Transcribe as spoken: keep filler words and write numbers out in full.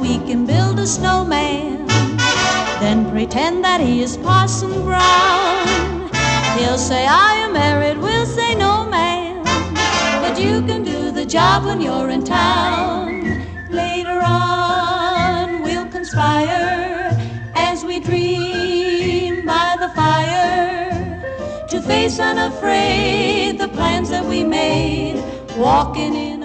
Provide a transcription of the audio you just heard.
we can build a snowman, then pretend that he is Parson Brown. He'll say, I am married, we'll say, no, man, but you can do the job when you're in town. Later on, we'll conspire as we dream by the fire to face unafraid the plans that we made, walking in